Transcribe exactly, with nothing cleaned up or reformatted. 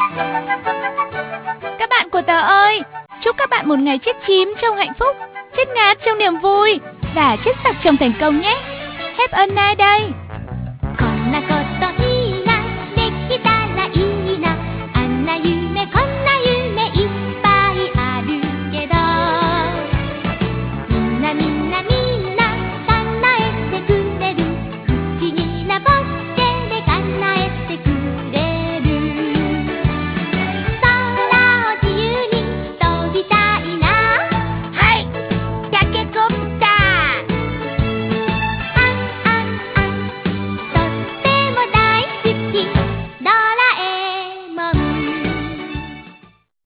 Các bạn của tớ ơi, chúc các bạn một ngày chết chím trong hạnh phúc, chết ngát trong niềm vui và chết sặc trong thành công nhé. Have a nice day.